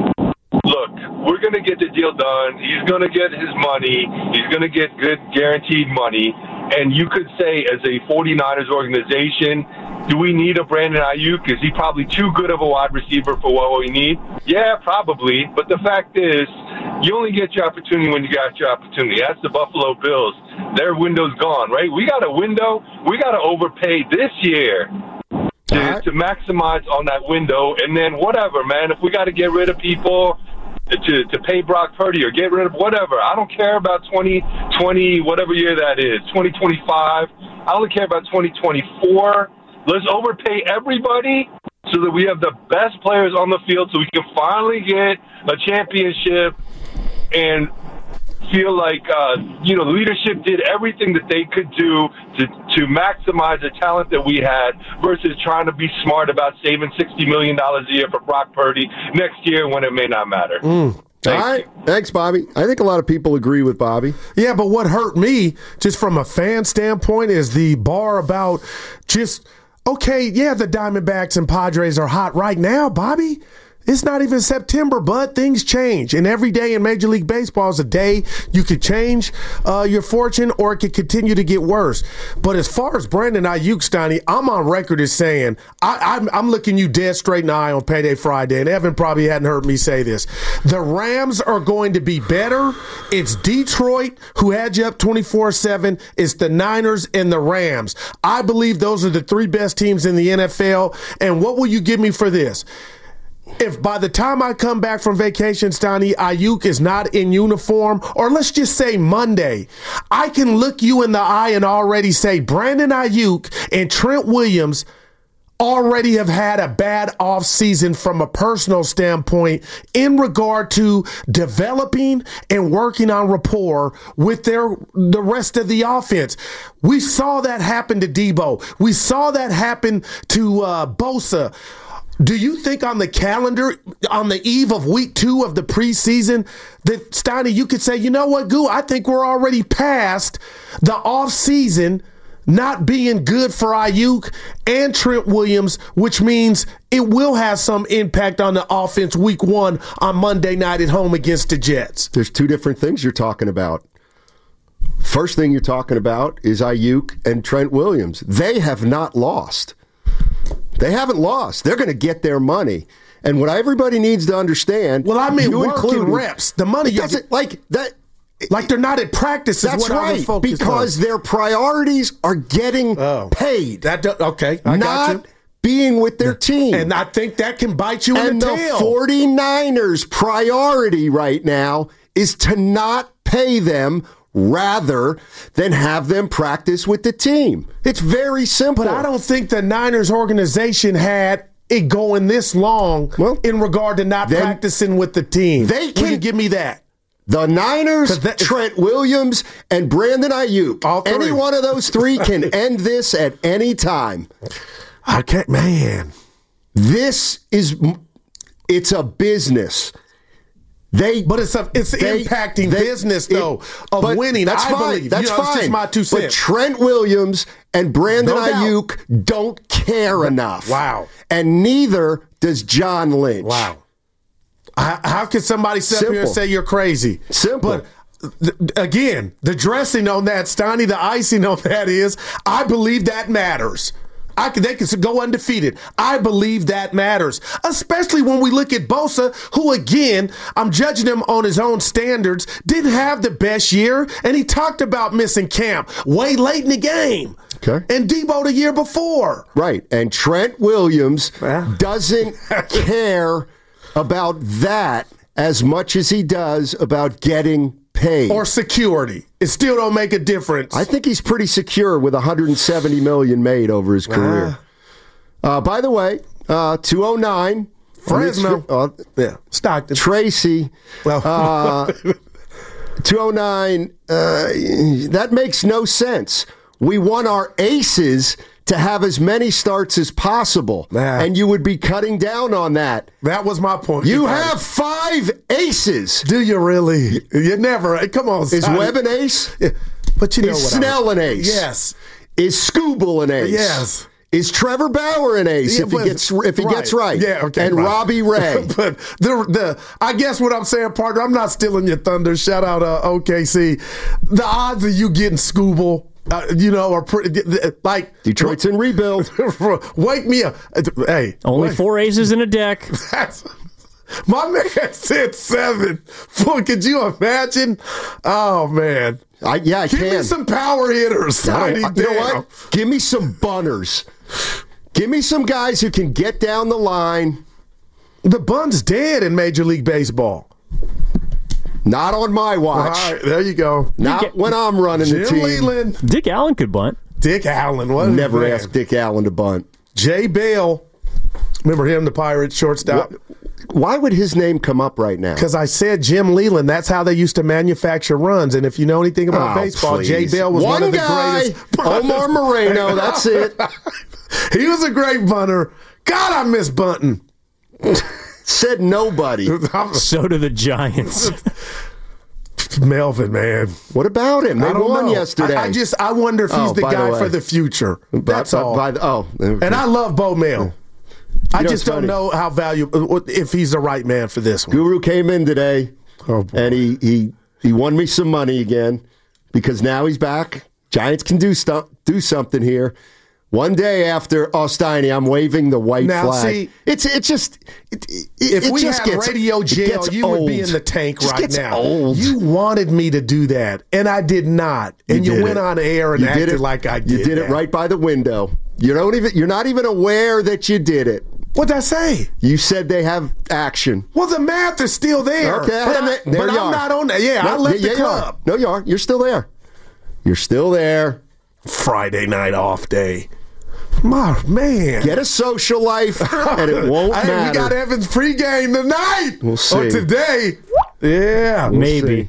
look, we're going to get the deal done. He's going to get his money. He's going to get good guaranteed money. And you could say, as a 49ers organization, do we need a Brandon Ayuk? Is he probably too good of a wide receiver for what we need? Yeah, probably. But the fact is, you only get your opportunity when you got your opportunity. That's the Buffalo Bills. Their window's gone, right? We got a window. We got to overpay this year to, Right. to maximize on that window. And then whatever, man, if we got to get rid of people to, to pay Brock Purdy or get rid of whatever, I don't care about twenty twenty, whatever year that is, twenty twenty-five. I only care about twenty twenty-four. Let's overpay everybody so that we have the best players on the field so we can finally get a championship and feel like, uh, you know, leadership did everything that they could do to, to maximize the talent that we had versus trying to be smart about saving sixty million dollars a year for Brock Purdy next year when it may not matter. Mm. All right. Thanks, Bobby. I think a lot of people agree with Bobby. Yeah, but what hurt me, just from a fan standpoint, is the bar about just, okay, yeah, the Diamondbacks and Padres are hot right now, Bobby. It's not even September, bud. Things change. And every day in Major League Baseball is a day you could change uh, your fortune or it could continue to get worse. But as far as Brandon Ayuk, Steiny, I'm on record as saying, I, I'm, I'm looking you dead straight in the eye on Payday Friday, and Evan probably hadn't heard me say this. The Rams are going to be better. It's Detroit, who had you up twenty-four seven. It's the Niners and the Rams. I believe those are the three best teams in the N F L. And what will you give me for this? If by the time I come back from vacation, Steiny, Ayuk is not in uniform, or let's just say Monday, I can look you in the eye and already say Brandon Ayuk and Trent Williams already have had a bad offseason from a personal standpoint in regard to developing and working on rapport with their the rest of the offense. We saw that happen to Debo. We saw that happen to uh, Bosa. Do you think on the calendar, on the eve of week two of the preseason, that, Steiny, you could say, you know what, Goo, I think we're already past the offseason not being good for Ayuk and Trent Williams, which means it will have some impact on the offense week one on Monday night at home against the Jets? There's two different things you're talking about. First thing you're talking about is Ayuk and Trent Williams. They have not lost. They haven't lost. They're going to get their money. And what everybody needs to understand. Well, I mean, you work included, and reps. The money it doesn't like that. Like they're not at practice. Is That's what I was right. focused Because on. their priorities are getting Oh. paid. That do, okay, I not got you. being with their team. And I think that can bite you in and the the tail. 49ers' priority right now is to not pay them rather than have them practice with the team. It's very simple. But I don't think the Niners organization had it going this long Well, in regard to not then practicing with the team. they Will can- you give me that? The Niners, that, Trent Williams, and Brandon Ayuk. Any one of those three can end this at any time. I can't, man. This is, it's a business. They, but it's a, it's they, impacting they, business though it, of winning. That's I fine. believe. That's you know, fine. It's just my two cents. But Trent Williams and Brandon no Ayuk doubt. don't care enough. Wow. And neither does John Lynch. Wow. How, how can somebody sit Simple. up here and say you're crazy? Simple. But th- again, the dressing on that, Steiny, the icing on that is, I believe that matters. I can, they can go undefeated. I believe that matters, especially when we look at Bosa, who, again, I'm judging him on his own standards, didn't have the best year, and he talked about missing camp way late in the game. Okay. And Debo the year before. Right. And Trent Williams yeah. doesn't care about that as much as he does about getting paid. Or security. It still don't make a difference. I think he's pretty secure with one hundred seventy million dollars made over his career. Uh, by the way, uh, two oh nine. Fresno. Uh, yeah. Stockton. Tracy. Well. uh, two oh nine. Uh, that makes no sense. We want our aces to have as many starts as possible, nah. and you would be cutting down on that. That was my point. You have five aces. Do you really? You never. Come on, Is Sonny. Webb an ace? Yeah. But you know Is what Snell I an ace? Yes. Is Scooble an ace? Yes. Is Trevor Bauer an ace yeah, if he gets if he right. gets right? Yeah, okay. And right. Robbie Ray. But the the I guess what I'm saying, partner, I'm not stealing your thunder. Shout out uh, O K C. The odds of you getting Scooble, uh, you know, are pretty like Detroit's in rebuild. Wake me up. Hey, only wait. four aces in a deck. That's, my man said seven. Could you imagine? Oh man. I, yeah, I Give can. Give me some power hitters. I, you know what? Give me some bunners. Give me some guys who can get down the line. The bun's dead in Major League Baseball. Not on my watch. All right, there you go. Not Dick, when I'm running Jim the team. Leland. Dick Allen could bunt. Dick Allen. What Never man. asked Dick Allen to bunt. Jay Bale. Remember him, the Pirates shortstop? What? Why would his name come up right now? Because I said Jim Leland. That's how they used to manufacture runs. And if you know anything about oh, baseball, please. Jay Bale was one, one of the guy, greatest. Omar Moreno, that's it. He was a great bunter. God, I miss bunting. Said nobody. So do the Giants. Melvin, man. What about him? They won know. yesterday. I, I just I wonder if he's oh, the guy the for the future. That's by, all. By the, oh, okay. And I love Bo Mail. I know, just don't funny. know how valuable if he's the right man for this one. Guru came in today, oh, and he, he he won me some money again because now he's back. Giants can do stuff, do something here. One day after Osteiny, I'm waving the white now, flag. See, it's it just it, it, if it we just had gets, radio jail, you old. would be in the tank just right gets now. Old. You wanted me to do that, and I did not. And you, you went it. on air and you acted did it, like I did. You did that. it right by the window. You don't even. You're not even aware that you did it. What'd I say? You said they have action. Well, the math is still there. Okay, but, I, there but you I'm are. not on that. Yeah, no, I left yeah, the club. You no, you are. You're still there. You're still there. Friday night off day. My man. Get a social life, and it won't hey, matter. We got Evans pregame tonight. We'll see. Or today. Yeah. We'll Maybe.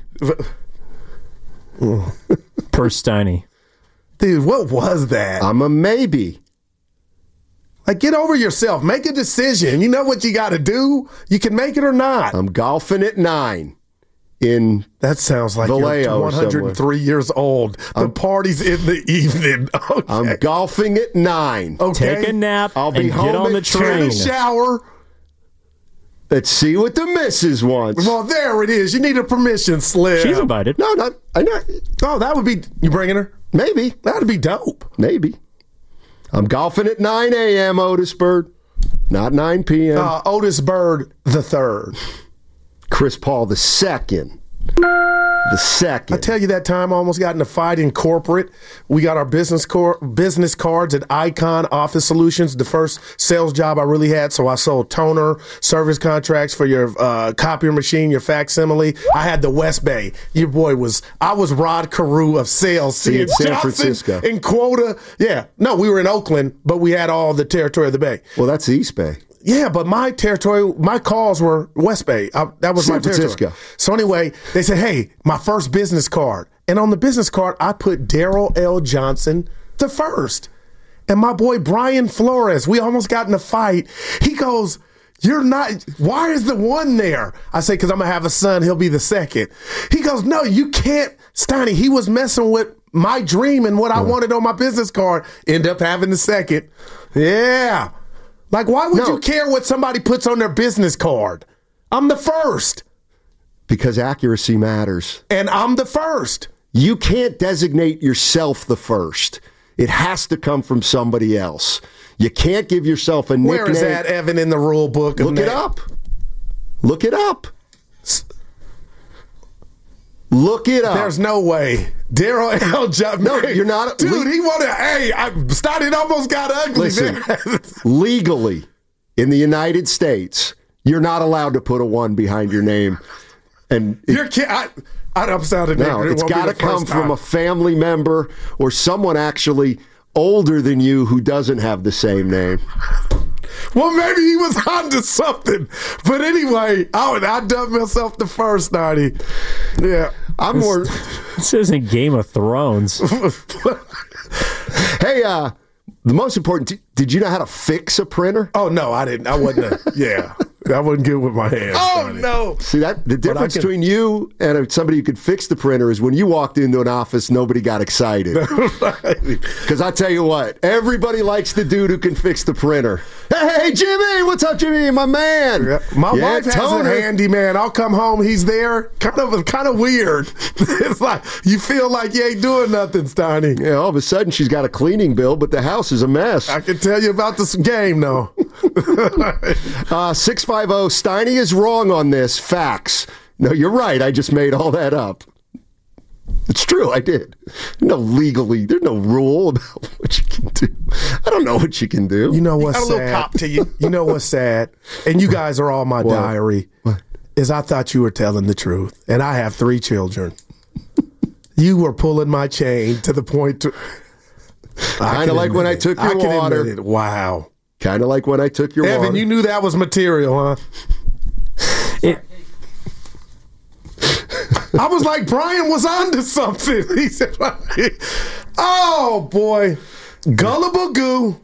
Per Steiny. Dude, what was that? I'm a maybe. Like, get over yourself. Make a decision. You know what you got to do? You can make it or not. I'm golfing at nine in That sounds like Vallejo you're one hundred three years old. The I'm, party's in the evening. Okay. I'm golfing at nine. Okay. Take a nap I'll be and home get on the at train. In the shower. Let's see what the missus wants. Well, there it is. You need a permission slip. She's invited. No, not. I not. Oh, that would be. You bringing her? Maybe. That'd be dope. Maybe. I'm golfing at nine a.m., Otis Bird. Not nine p.m. Uh, Otis Bird the third. Chris Paul the second. The second. I tell you, that time I almost got in a fight in corporate. We got our business cor- business cards at Icon Office Solutions, the first sales job I really had. So I sold toner, service contracts for your uh, copier machine, your facsimile. I had the West Bay. Your boy was, I was Rod Carew of sales. See, in San Johnson Francisco. In Quota. Yeah. No, we were in Oakland, but we had all the territory of the Bay. Well, that's the East Bay. Yeah, but my territory, my calls were West Bay. I, that was San my territory. Francisco. So anyway, they said, hey, my first business card. And on the business card, I put Daryl L. Johnson the first. And my boy Brian Flores, we almost got in a fight. He goes, you're not, why is the one there? I say, because I'm going to have a son, he'll be the second. He goes, no, you can't. Steiny, he was messing with my dream and what I wanted on my business card. End up having the second. Yeah. Like, why would No. you care what somebody puts on their business card? I'm the first. Because accuracy matters. And I'm the first. You can't designate yourself the first. It has to come from somebody else. You can't give yourself a nickname. Where is that, Evan, in the rule book? Of Look it name? up. Look it up. Look it up. There's no way. Daryl L. Johnson. No, you're not. Dude, le- he wanted, hey, I started almost got ugly. Listen, man. legally, in the United States, you're not allowed to put a one behind your name. And it, You're kid- I, I, I'm sounding no, ignorant. It it's won't be got to the first come from time. a family member or someone actually older than you who doesn't have the same name. Well, maybe he was onto something. But anyway, I, would, I dubbed myself the first, Nardi. Yeah. I'm more. This isn't Game of Thrones. Hey, uh, the most important, d- did you know how to fix a printer? Oh, no, I didn't. I wasn't. A, yeah. I wasn't good with my hands. Oh, Nardi. no. See, that the difference can- between you and somebody who could fix the printer is when you walked into an office, nobody got excited. Because I tell you what, everybody likes the dude who can fix the printer. Hey, hey, Jimmy, what's up, Jimmy, my man? Yeah, my Yeah, wife has Toner. a handyman. I'll come home, he's there. Kind of, kind of weird. It's like you feel like you ain't doing nothing, Steiny. Yeah, all of a sudden she's got a cleaning bill, but the house is a mess. I can tell you about this game, though. Uh, six five zero, Steiny is wrong on this. Facts. No, you're right. I just made all that up. It's true. I did. No legally, there's no rule about what you can do. I don't know what you can do. You know what's Got a little sad? cop to you. You know what's sad? And you guys are all my What? diary. What? Is I thought you were telling the truth, and I have three children. You were pulling my chain to the point to. Kind of like when I took your I can water. admit it. Wow. Kind of like when I took your Evan, water. you knew that was material, huh? It, I was like, Brian was onto something. He said, oh, boy. Gullible goo.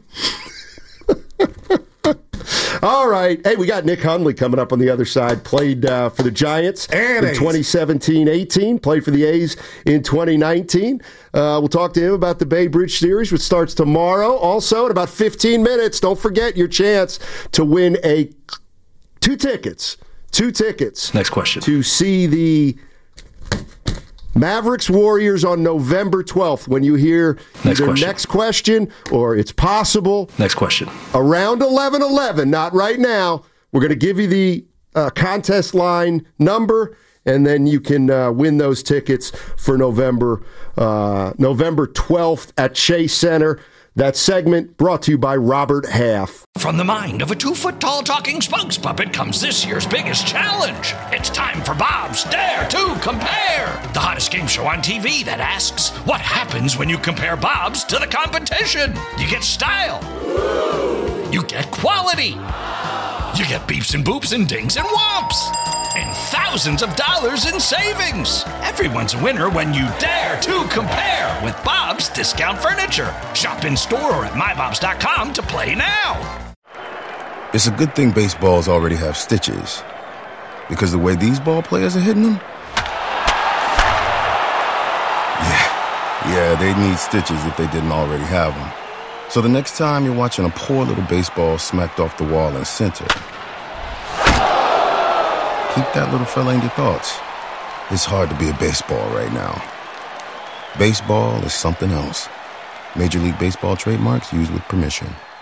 All right. Hey, we got Nick Hundley coming up on the other side. Played uh, for the Giants And in A's. twenty seventeen eighteen. Played for the A's in twenty nineteen. Uh, we'll talk to him about the Bay Bridge Series, which starts tomorrow. Also, in about fifteen minutes, don't forget your chance to win a two tickets. Two tickets. Next question. To see the Mavericks Warriors on November twelfth. When you hear Next either question. next question or it's possible, Next question. around eleven eleven, not right now. We're going to give you the uh, contest line number, and then you can uh, win those tickets for November uh, November twelfth at Chase Center. That segment brought to you by Robert Half. From the mind of a two-foot-tall talking spokes puppet comes this year's biggest challenge. It's time for Bob's Dare to Compare, the hottest game show on T V that asks, what happens when you compare Bob's to the competition? You get style. You get quality. You get beeps and boops and dings and whomps. And thousands of dollars in savings. Everyone's a winner when you dare to compare with Bob's Discount Furniture. Shop in store or at my bobs dot com to play now. It's a good thing baseballs already have stitches. Because the way these ball players are hitting them? Yeah, yeah, they need stitches if they didn't already have them. So the next time you're watching a poor little baseball smacked off the wall in center, keep that little fella in your thoughts. It's hard to be a baseball right now. Baseball is something else. Major League Baseball trademarks used with permission.